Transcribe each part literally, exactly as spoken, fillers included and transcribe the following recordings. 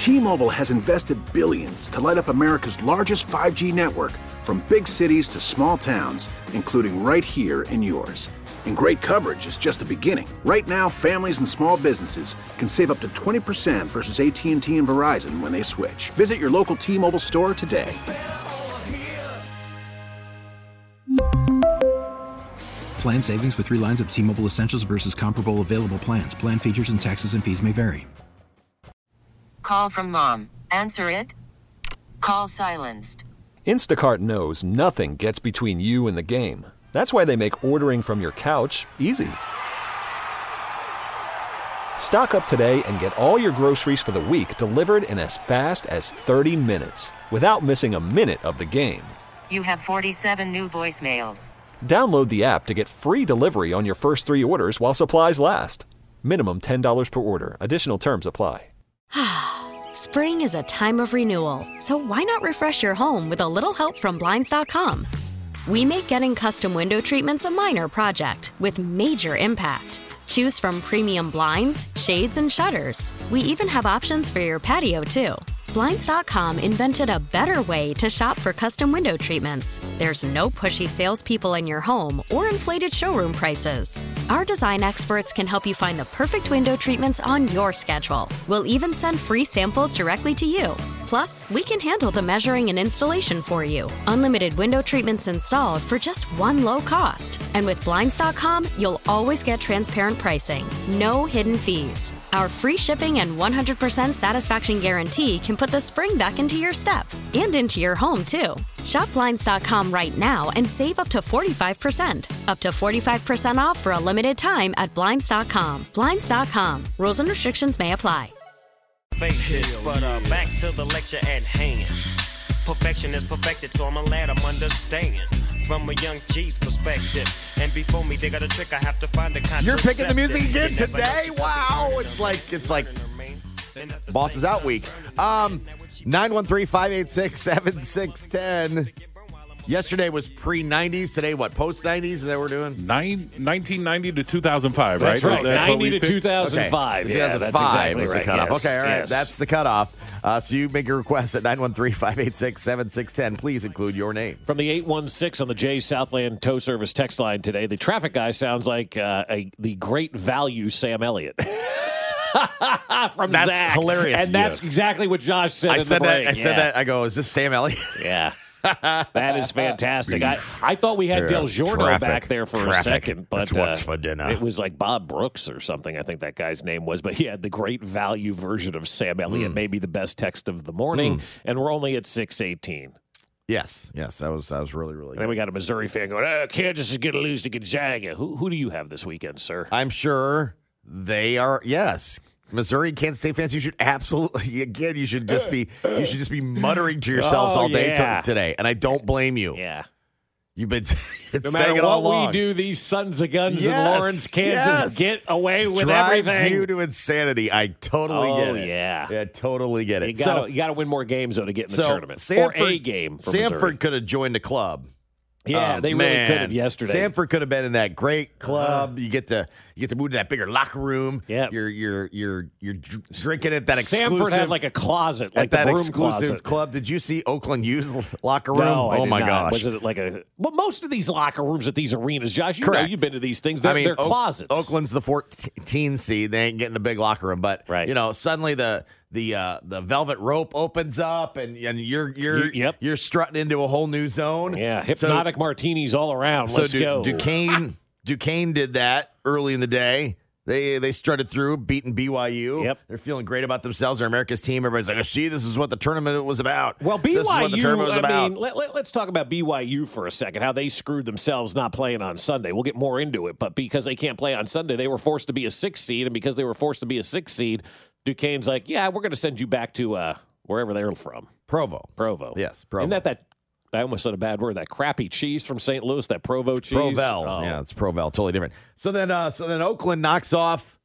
T-Mobile has invested billions to light up America's largest five G network, from big cities to small towns, including right here in yours. And great coverage is just the beginning. Right now, families and small businesses can save up to twenty percent versus A T and T and Verizon when they switch. Visit your local T-Mobile store today. Plan savings with three lines of T-Mobile Essentials versus comparable available plans. Plan features and taxes and fees may vary. Call from mom. Answer it. Call silenced. Instacart knows nothing gets between you and the game. That's why they make ordering from your couch easy. Stock up today and get all your groceries for the week delivered in as fast as thirty minutes without missing a minute of the game. You have forty-seven new voicemails. Download the app to get free delivery on your first three orders while supplies last. Minimum ten dollars per order. Additional terms apply. Spring is a time of renewal, so why not refresh your home with a little help from Blinds dot com? We make getting custom window treatments a minor project with major impact. Choose from premium blinds, shades, and shutters. We even have options for your patio, too. Blinds dot com invented a better way to shop for custom window treatments. There's no pushy salespeople in your home or inflated showroom prices. Our design experts can help you find the perfect window treatments on your schedule. We'll even send free samples directly to you. Plus, we can handle the measuring and installation for you. Unlimited window treatments installed for just one low cost. And with Blinds dot com, you'll always get transparent pricing. No hidden fees. Our free shipping and one hundred percent satisfaction guarantee can put the spring back into your step and into your home, too. Shop Blinds dot com right now and save up to forty-five percent. Up to forty-five percent off for a limited time at Blinds dot com. Blinds dot com. Rules and restrictions may apply. This, but uh, back to the lecture at hand. Perfection is perfected, so I'm a lad, I'm understand. From a young G's perspective. And before me, they got a trick, I have to find a contraceptive. You're picking the music again today? Wow. It's like, it's like Boss is Out week. Um, nine one three, five eight six, seven six one zero. Yesterday was pre-nineties. Today, what, post-nineties? Is that what we're doing? Nine, nineteen ninety to two thousand five, right? That's right. That's ninety to two thousand five. Okay. Yeah, two thousand five that's exactly is right. the cutoff. Yes. Okay, all right. Yes. That's the cutoff. Uh, so you make your request at nine one three, five eight six, seven six one zero. Please include your name. From the eight one six on the Jay Southland Tow Service text line today, the traffic guy sounds like uh, a, the great value Sam Elliott. From that's Zach. hilarious. And that's yes. exactly what Josh said I in said the break. that. I yeah. said that. I go, is this Sam Elliott? Yeah. That is fantastic. I, I thought we had Yeah, Del Giorno traffic, back there for traffic. a second, but That's what's uh, for dinner. it was like Bob Brooks or something. I think that guy's name was, but he had the great value version of Sam Elliott, Mm. maybe the best text of the morning, Mm. and we're only at six eighteen. Yes, yes, that was that was really really. And then we got a Missouri fan going, oh, Kansas is going to lose to Gonzaga. Who who do you have this weekend, sir? I'm sure they are. Yes, Missouri, Kansas State fans, you should absolutely again. You should just be you should just be muttering to yourselves Oh, all day yeah. t- today, and I don't blame you. Yeah. You've been, been No saying matter it all what along. we do, these sons of guns Yes, in Lawrence, Kansas yes. get away with Drives everything. you to insanity. I totally Oh, get it. yeah. yeah, totally get it. You gotta, so, you gotta win more games, though, to get in so the tournament. Sanford, or a game for Sanford Missouri. could have joined the club. Yeah, Um, they really man, could have yesterday. Sanford could have been in that great club. You get to you get to move to that bigger locker room. Yeah, you're you're you're you're dr- drinking at that exclusive. Sanford had like a closet, like at that the broom exclusive closet. club. Did you see Oakland U's locker room? No, I oh did my not. gosh! Was it like a? Well, most of these locker rooms at these arenas, Josh, you Correct. know, you've been to these things. They're, I mean, they're Oak- closets. Oakland's the fourteen seed. They ain't getting a big locker room, but Right. you know, suddenly the the uh, the velvet rope opens up, and and you're you're You- yep. you're strutting into a whole new zone. Yeah, So- hypnotic martinis all around. So Let's Du- go. Duquesne, Duquesne did that early in the day. They they strutted through, beating B Y U. Yep. They're feeling great about themselves. They're America's team. Everybody's like, oh, see, this is what the tournament was about. Well, This is what the B Y U, tournament was I about. mean, let, let, let's talk about B Y U for a second, how they screwed themselves not playing on Sunday. We'll get more into it, but because they can't play on Sunday, they were forced to be a six seed, and because they were forced to be a six seed, Duquesne's like, yeah, we're going to send you back to uh, wherever they're from. Provo. Provo. Yes, Provo. Isn't that that, I almost said a bad word, that crappy cheese from Saint Louis, that Provo cheese? Provel. Oh. Yeah, it's Provel. Totally different. So then, uh, so then Oakland knocks off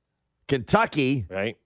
Kentucky. Right.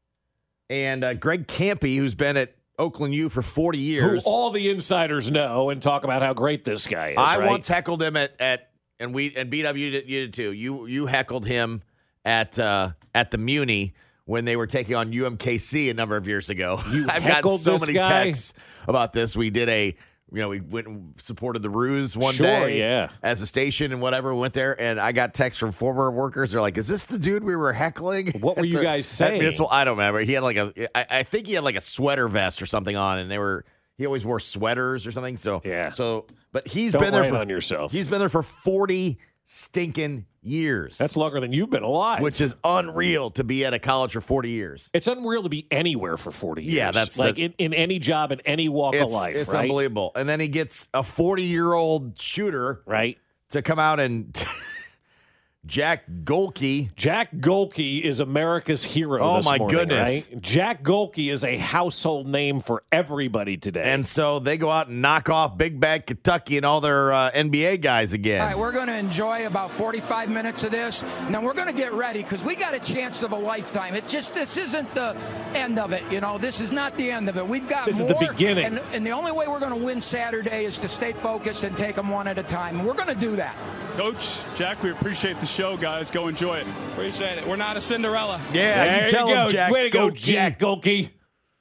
And uh, Greg Campy, who's been at Oakland U for forty years. Who all the insiders know and talk about how great this guy is, I right? once heckled him at, at and we and B W did, you did too. You you heckled him at uh, at the Muni when they were taking on U M K C a number of years ago. You I've gotten heckled so this many guy? texts about this. We did a, you know, we went and supported the Ruse one Sure, day yeah. as a station and whatever. We went there, and I got texts from former workers. They're like, "Is this the dude we were heckling?" What were at you the- guys at saying? Municipal? I don't remember. He had like a, I, I think he had like a sweater vest or something on, and they were. He always wore sweaters or something. So Yeah. So, but he's Don't been there rain for on yourself. He's been there for forty stinking years. That's longer than you've been alive. which is unreal to be at a college for forty years. It's unreal to be anywhere for forty years. Yeah, that's like a- in, in any job, in any walk It's, of life, it's right? unbelievable. And then he gets a forty-year-old shooter Right? to come out and Jack Golke. Jack Golke is America's hero. Oh, this my morning, goodness. Right? Jack Golke is a household name for everybody today. And so they go out and knock off Big Bad Kentucky and all their uh, N B A guys again. All right, we're going to enjoy about forty-five minutes of this, and then we're going to get ready because we got a chance of a lifetime. It just this isn't the end of it, you know. This is not the end of it. We've got This is more, the beginning. And, and the only way we're going to win Saturday is to stay focused and take them one at a time. And we're going to do that. Coach, Jack, we appreciate the show, guys. Go enjoy it. Appreciate it. We're not a Cinderella. Yeah, there you tell you him, go. Jack Way to go, Golke. Jack Golke.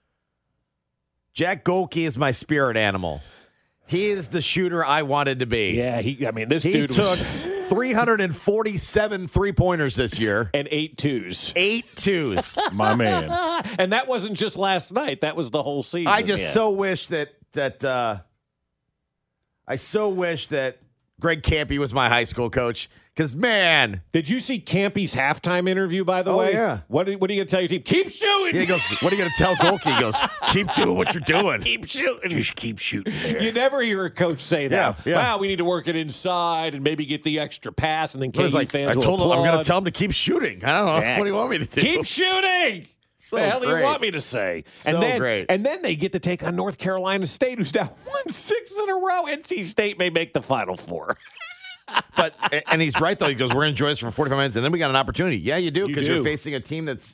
Jack Golke is my spirit animal. He is the shooter I wanted to be. Yeah, he. I mean, this He dude took was three hundred forty-seven three-pointers this year. and eight twos. Eight twos. My man. And that wasn't just last night. That was the whole season. I just Yeah. so wish that that uh, I so wish that Greg Campy was my high school coach. Because, man. Did you see Campy's halftime interview, by the Oh, way? yeah. What, what are you going to tell your team? Keep shooting. He goes, what are you going to tell Golke? He goes, keep doing what you're doing. Keep shooting. Just keep shooting there. You never hear a coach say that. Yeah, yeah. Wow, we need to work it inside and maybe get the extra pass, and then But K it's U like, fans I will told him I'm going applaud. to tell him to keep shooting. I don't know. Jack, What do you want me to do? Keep shooting. So the hell do great. you want me to say? So and then, great. And then they get to take on North Carolina State, who's now won six in a row. N C State may make the Final Four. But and he's right though. He goes, "We're going to enjoy this for forty-five minutes, and then we got an opportunity." Yeah, you do You because do. you're facing a team that's,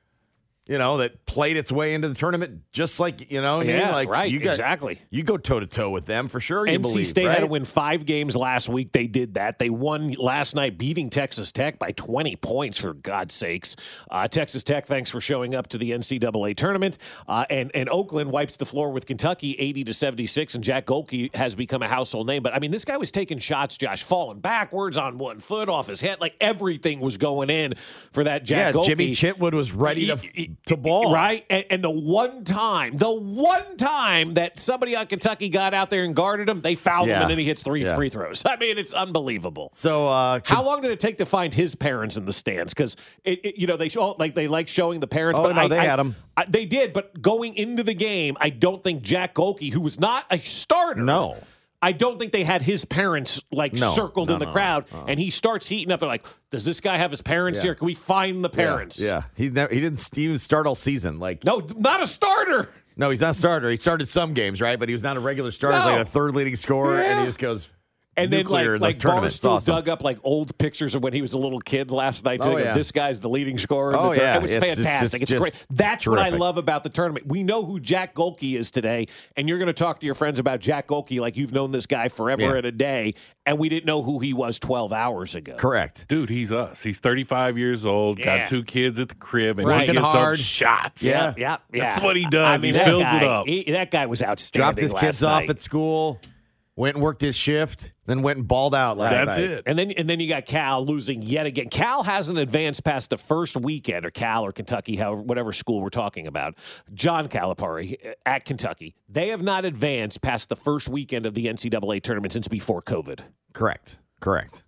you know, that played its way into the tournament, just like you know, what I mean? Yeah, like right, You got, exactly. You go toe to toe with them for sure. You N C believe, State right? had to win five games last week. They did that. They won last night, beating Texas Tech by twenty points, for God's sakes. Uh, Texas Tech, thanks for showing up to the N C double A tournament. Uh, and, and Oakland wipes the floor with Kentucky eighty to seventy-six, and Jack Golke has become a household name. But, I mean, this guy was taking shots, Josh, falling backwards on one foot off his head. Like, everything was going in for that Jack Yeah, Golke. Jimmy Chitwood was ready to to ball. Right? And, and the one time, the one time that somebody on Kentucky got out there and guarded him, they fouled him, Yeah. and then he hits three Yeah. free throws. I mean, it's unbelievable. So, uh, How long did it take to find his parents in the stands? Because it, it- you know, they show, like they like showing the parents. Oh, but no, I, they I- had 'em. I- they did, but going into the game, I don't think Jack Golke, who was not a starter, no. I don't think they had his parents like No. circled No, in the no, crowd, no. and he starts heating up. They're like, "Does this guy have his parents Yeah. here? Can we find the parents?" Yeah, yeah. He never, he didn't even start all season. Like No, not a starter. no, he's not a starter. He started some games, right? But he was not a regular starter. He's No. like a third leading scorer, and Yeah. he just goes. And then, like, nuclear in like the tournament. It's Barstool awesome. dug up like old pictures of when he was a little kid last night. Oh, They go, yeah. This guy's the leading scorer. in Oh, the tournament. yeah. It was It's- it's fantastic. just- It's, great. just That's what I terrific. love about the tournament. We know who Jack Golke is today, and you're going to talk to your friends about Jack Golke like you've known this guy forever Yeah. and a day, and we didn't know who he was twelve hours ago. Correct. Dude, he's us. He's thirty-five years old, Yeah. got two kids at the crib, and Right. he gets Working hard. up shots. Yeah. Yeah, yeah. That's what he does. I mean, he that fills guy, it up. he- that guy was outstanding. Dropped his last kids night. off at school, went and worked his shift, then went and balled out last That's night. it. And then and then you got Cal losing yet again. Cal hasn't advanced past the first weekend, or Cal or Kentucky, however, whatever school we're talking about. John Calipari at Kentucky. They have not advanced past the first weekend of the N C double A tournament since before COVID. Correct. Correct.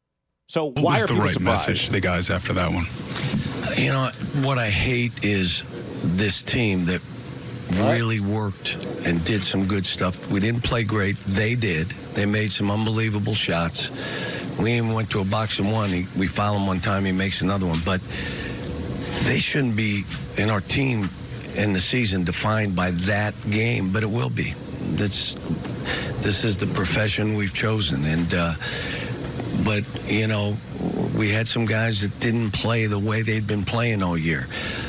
So What why was are the people right surprised? message to the guys after that one? You know, what I hate is this team that really worked and did some good stuff. We didn't play great. They did. They made some unbelievable shots. We even went to a box and one. He, we foul him one time. He makes another one. But they shouldn't be in our team in the season defined by that game, but it will be. That's, this is the profession we've chosen. And, uh, but, you know, we had some guys that didn't play the way they'd been playing all year.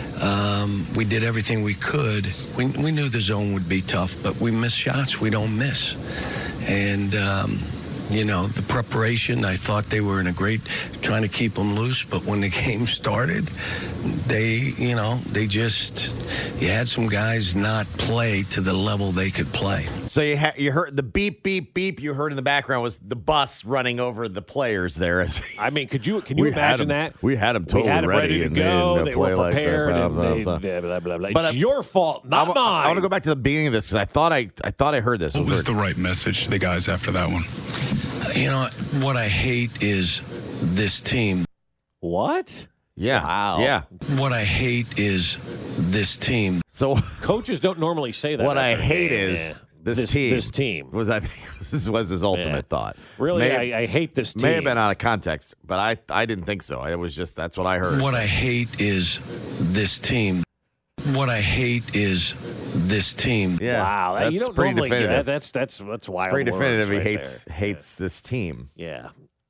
Um, we did everything we could. We, we knew the zone would be tough, but we missed shots we don't miss. And, um, you know, the preparation, I thought they were in a great, trying to keep them loose, but when the game started, they, you know, they just, you had some guys not play to the level they could play. So you ha- you heard the beep, beep, beep you heard in the background was the bus running over the players there. I mean, could you can you We had imagine 'em- that? we had 'em totally we had 'em ready to and go. they They, didn't were play like that, prepared. blah, and blah, they, blah. blah, blah, blah, blah. But It's I- your fault, not I, mine. I want to go back to the beginning of this because I thought I I thought I heard this. What It was was the right message to the guys after that one? You know, what I hate is this team. What? Yeah. Wow. Yeah. What I hate is this team. So coaches don't normally say that. what I after a hate game, is yeah. this, this team. This team was I think this was his ultimate Yeah. thought. Really, May- I, I hate this team. May have been out of context, but I I didn't think so. It was just that's what I heard. What I hate is this team. What I hate is this team. Yeah. Wow, that's you don't pretty normally get definitive. that. That's that's that's wild. Pretty definitive. words He right hates there. hates this team. Yeah.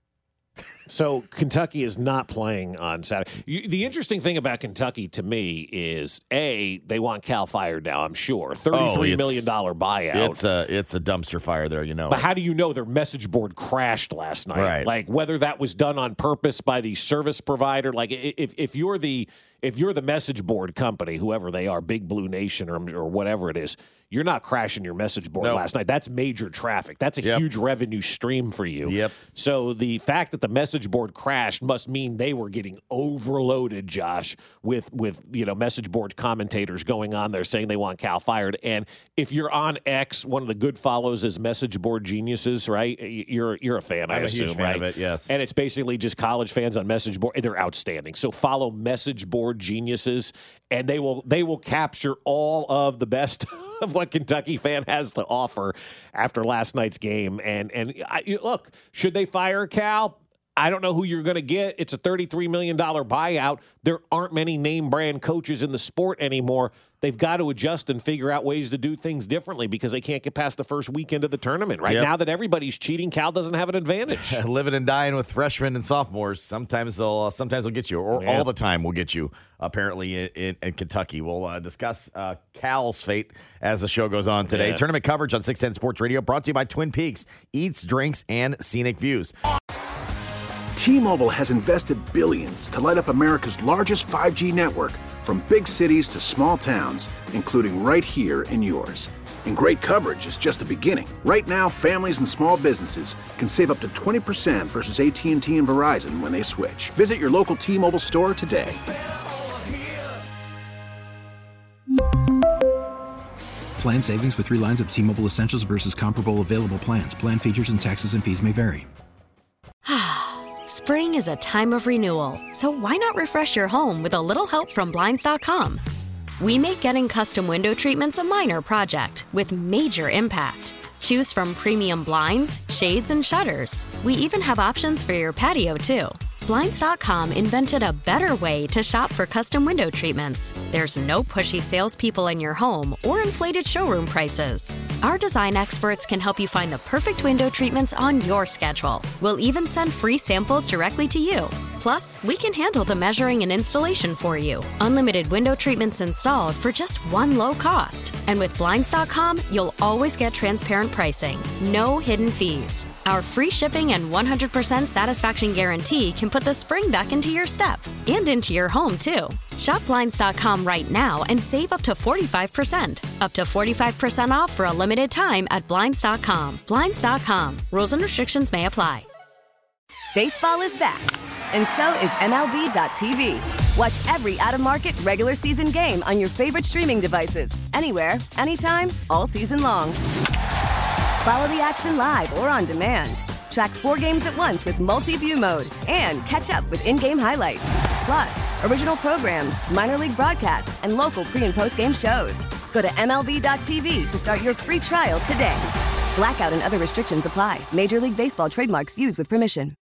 So Kentucky is not playing on Saturday. You, the interesting thing about Kentucky to me is a they want Cal fired now. I'm sure thirty-three it's- million dollar buyout. It's a it's a dumpster fire there. You know. But how do you know their message board crashed last night? Right. Like whether that was done on purpose by the service provider. Like i- if if you're the if you're the message board company, whoever they are, Big Blue Nation or or whatever it is, you're not crashing your message board No. last night. That's major traffic. That's a Yep. huge revenue stream for you. Yep. So the fact that the message board crashed must mean they were getting overloaded, Josh, with with you know message board commentators going on there saying they want Cal fired. And if you're on X, one of the good follows is Message Board Geniuses, right? You're you're a fan, I I'm a assume, huge fan right? of it, yes. And it's basically just college fans on message board. They're outstanding. So follow Message Board Geniuses, and they will they will capture all of the best of what Kentucky fan has to offer after last night's game. And and I, look, should they fire Cal? I don't know who you're going to get. It's a thirty-three million dollars buyout. There aren't many name brand coaches in the sport anymore. They've got to adjust and figure out ways to do things differently because they can't get past the first weekend of the tournament. Right Yep. now that everybody's cheating, Cal doesn't have an advantage. Living and dying with freshmen and sophomores. Sometimes they'll uh, sometimes they'll get you, or Yeah. all the time will get you. Apparently in, in, in Kentucky, we'll uh, discuss uh, Cal's fate as the show goes on today. Yeah. Tournament coverage on six ten Sports Radio, brought to you by Twin Peaks Eats, Drinks, and Scenic Views. T-Mobile has invested billions to light up America's largest five G network, from big cities to small towns, including right here in yours. And great coverage is just the beginning. Right now, families and small businesses can save up to twenty percent versus A T and T and Verizon when they switch. Visit your local T-Mobile store today. Plan savings with three lines of T-Mobile Essentials versus comparable available plans. Plan features and taxes and fees may vary. Spring is a time of renewal, so why not refresh your home with a little help from Blinds dot com? We make getting custom window treatments a minor project with major impact. Choose from premium blinds, shades, and shutters. We even have options for your patio, too. Blinds dot com invented a better way to shop for custom window treatments. There's no pushy salespeople in your home or inflated showroom prices. Our design experts can help you find the perfect window treatments on your schedule. We'll even send free samples directly to you. Plus, we can handle the measuring and installation for you. Unlimited window treatments installed for just one low cost. And with Blinds dot com, you'll always get transparent pricing. No hidden fees. Our free shipping and one hundred percent satisfaction guarantee can put the spring back into your step and into your home, too. Shop Blinds dot com right now and save up to forty-five percent. Up to forty-five percent off for a limited time at Blinds dot com. Blinds dot com. Rules and restrictions may apply. Baseball is back, and so is M L B dot T V. Watch every out-of-market regular season game on your favorite streaming devices, anywhere, anytime, all season long. Follow the action live or on demand. Track four games at once with multi-view mode and catch up with in-game highlights. Plus, original programs, minor league broadcasts, and local pre- and post-game shows. Go to M L B dot T V to start your free trial today. Blackout and other restrictions apply. Major League Baseball trademarks used with permission.